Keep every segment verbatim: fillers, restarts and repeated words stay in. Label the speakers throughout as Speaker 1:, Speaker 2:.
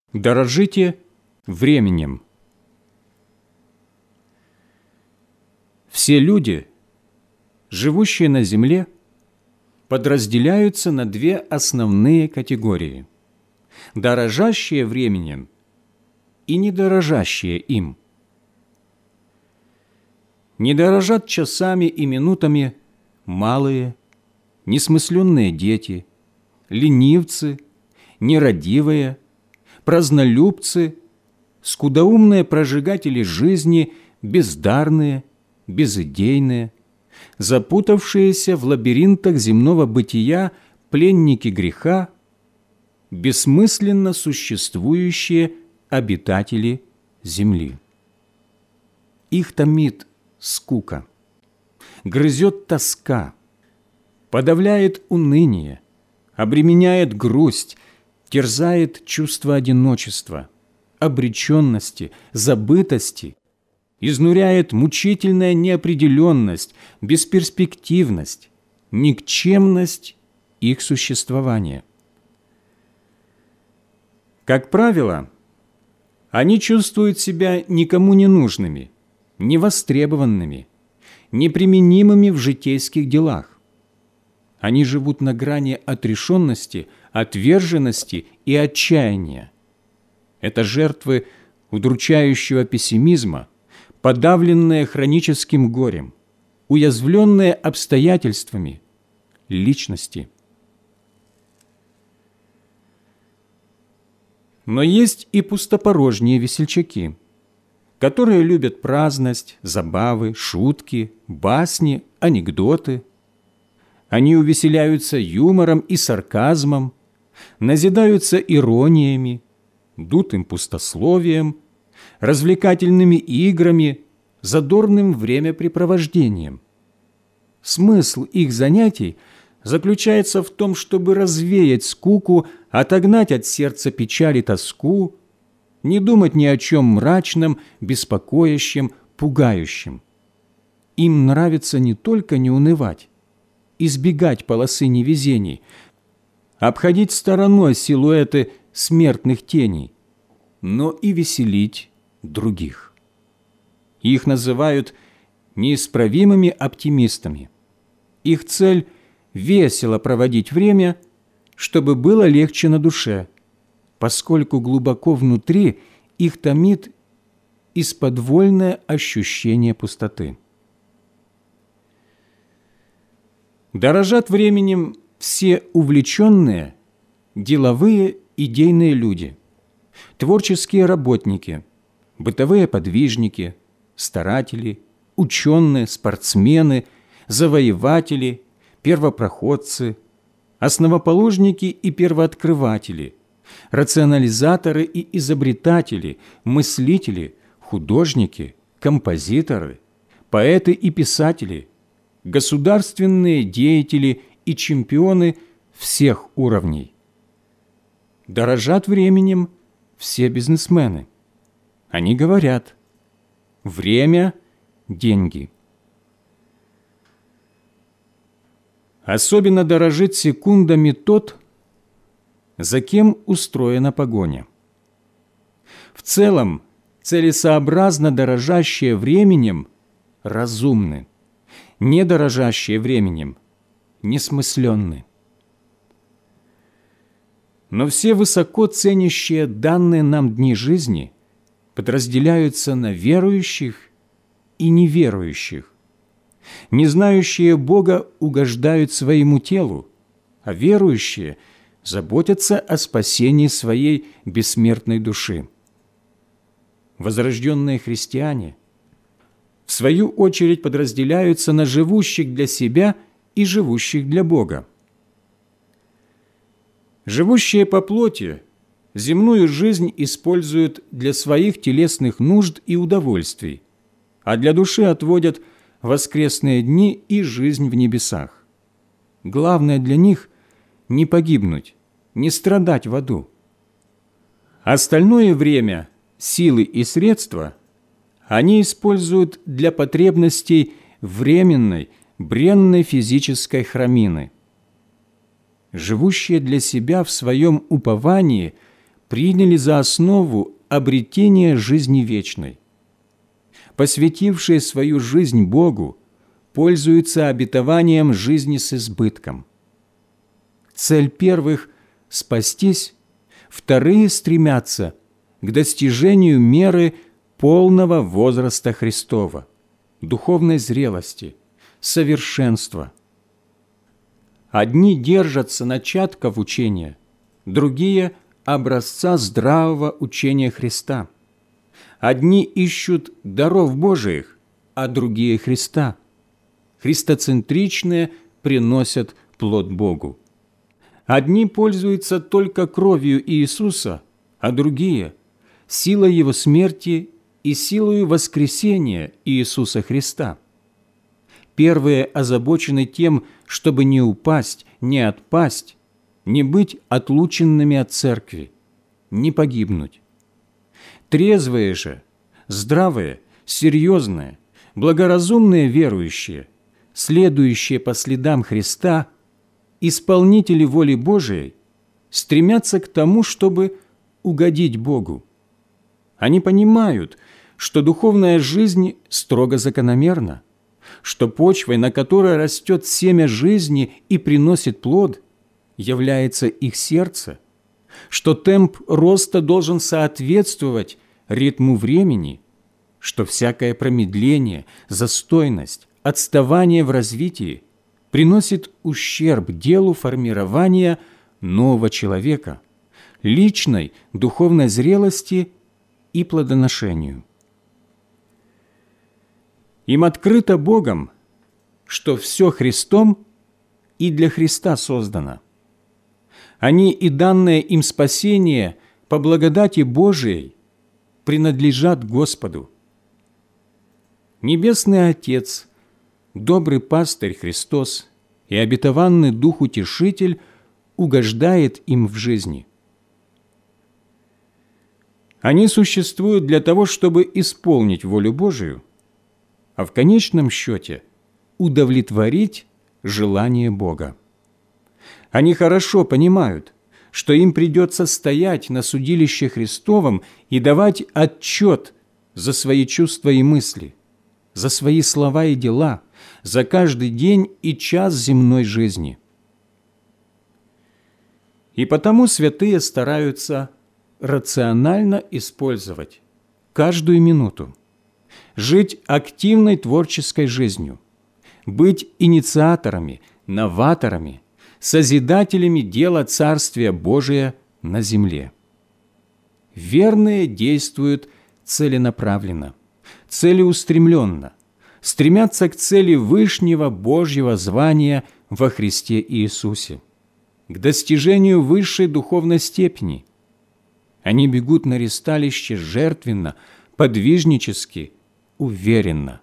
Speaker 1: Дорожите временем. Все люди, живущие на земле, подразделяются на две основные категории – дорожащие временем и недорожащие им. Не дорожат часами и минутами малые, несмысленные дети, ленивцы, нерадивые, празднолюбцы, скудоумные прожигатели жизни, бездарные, безыдейные, запутавшиеся в лабиринтах земного бытия пленники греха, бессмысленно существующие обитатели земли. Их томит скука, грызет тоска, подавляет уныние, обременяет грусть, терзает чувство одиночества, обреченности, забытости, изнуряет мучительная неопределенность, бесперспективность, никчемность их существования. Как правило, они чувствуют себя никому не нужными, невостребованными, неприменимыми в житейских делах. Они живут на грани отрешенности, отверженности и отчаяния. Это жертвы удручающего пессимизма, подавленные хроническим горем, уязвленные обстоятельствами, личности. Но есть и пустопорожние весельчаки, которые любят праздность, забавы, шутки, басни, анекдоты. Они увеселяются юмором и сарказмом, назидаются ирониями, дутым пустословием, развлекательными играми, задорным времяпрепровождением. Смысл их занятий заключается в том, чтобы развеять скуку, отогнать от сердца печаль и тоску, не думать ни о чем мрачном, беспокоящем, пугающем. Им нравится не только не унывать, избегать полосы невезений, обходить стороной силуэты смертных теней, но и веселить других. Их называют неисправимыми оптимистами. Их цель – весело проводить время, чтобы было легче на душе, поскольку глубоко внутри их томит исподвольное ощущение пустоты. Дорожат временем все увлеченные, деловые, идейные люди, творческие работники, бытовые подвижники, старатели, ученые, спортсмены, завоеватели, первопроходцы, основоположники и первооткрыватели, рационализаторы и изобретатели, мыслители, художники, композиторы, поэты и писатели, государственные деятели и чемпионы всех уровней. Дорожат временем все бизнесмены. Они говорят: время – деньги. Особенно дорожит секундами тот, за кем устроена погоня. В целом, целесообразно дорожащие временем разумны, не дорожащие временем несмысленны. Но все высоко ценящие данные нам дни жизни подразделяются на верующих и неверующих. Не знающие Бога угождают своему телу, а верующие заботятся о спасении своей бессмертной души. Возрожденные христиане, в свою очередь, подразделяются на живущих для себя и живущих для Бога. Живущие по плоти земную жизнь используют для своих телесных нужд и удовольствий, а для души отводят воскресные дни и жизнь в небесах. Главное для них – не погибнуть, не страдать в аду. Остальное время, силы и средства они используют для потребностей временной, бренной физической храмины. Живущие для себя в своем уповании приняли за основу обретение жизни вечной. Посвятившие свою жизнь Богу пользуются обетованием жизни с избытком. Цель первых – спастись, вторые стремятся к достижению меры полного возраста Христова, духовной зрелости, совершенства. Одни держатся начатков учения, другие – образца здравого учения Христа. Одни ищут даров Божиих, а другие – Христа. Христоцентричные приносят плод Богу. Одни пользуются только кровью Иисуса, а другие – силой Его смерти и силою воскресения Иисуса Христа. Первые озабочены тем, чтобы не упасть, не отпасть, не быть отлученными от церкви, не погибнуть. Трезвые же, здравые, серьезные, благоразумные верующие, следующие по следам Христа, исполнители воли Божией, стремятся к тому, чтобы угодить Богу. Они понимают, что духовная жизнь строго закономерна, что почвой, на которой растет семя жизни и приносит плод, является их сердце, что темп роста должен соответствовать ритму времени, что всякое промедление, застойность, отставание в развитии приносит ущерб делу формирования нового человека, личной духовной зрелости и плодоношению. Им открыто Богом, что все Христом и для Христа создано. Они и данное им спасение по благодати Божией принадлежат Господу. Небесный Отец, добрый пастырь Христос и обетованный Дух Утешитель угождает им в жизни. Они существуют для того, чтобы исполнить волю Божию, а в конечном счете удовлетворить желание Бога. Они хорошо понимают, что им придется стоять на судилище Христовом и давать отчет за свои чувства и мысли, за свои слова и дела, за каждый день и час земной жизни. И потому святые стараются рационально использовать каждую минуту, жить активной творческой жизнью, быть инициаторами, новаторами, созидателями дела Царствия Божия на земле. Верные действуют целенаправленно, целеустремленно, стремятся к цели Вышнего Божьего звания во Христе Иисусе, к достижению высшей духовной степени. Они бегут на ресталище жертвенно, подвижнически, уверенно.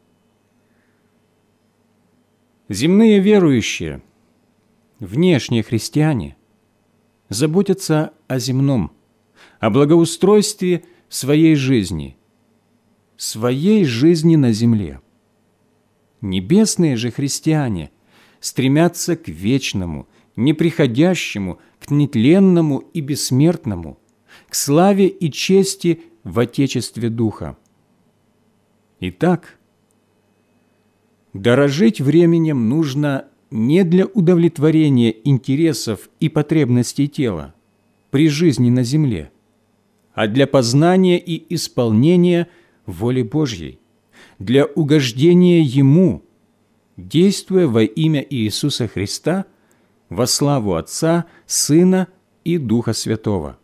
Speaker 1: Земные верующие, внешние христиане, заботятся о земном, о благоустройстве своей жизни, своей жизни на земле. Небесные же христиане стремятся к вечному, неприходящему, к нетленному и бессмертному, к славе и чести в Отечестве Духа. Итак, дорожить временем нужно не для удовлетворения интересов и потребностей тела при жизни на земле, а для познания и исполнения воли Божьей, для угождения Ему, действуя во имя Иисуса Христа во славу Отца, Сына и Духа Святого.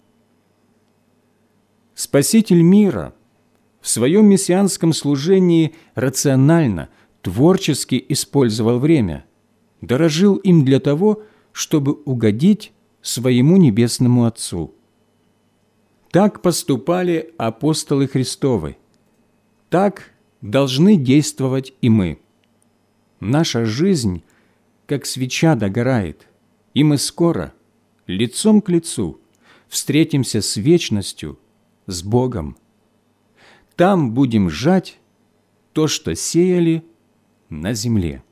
Speaker 1: Спаситель мира в своем мессианском служении рационально, творчески использовал время, дорожил им для того, чтобы угодить своему Небесному Отцу. Так поступали апостолы Христовы. Так должны действовать и мы. Наша жизнь, как свеча, догорает, и мы скоро, лицом к лицу, встретимся с вечностью, с Богом. Там будем жать то, что сеяли на земле.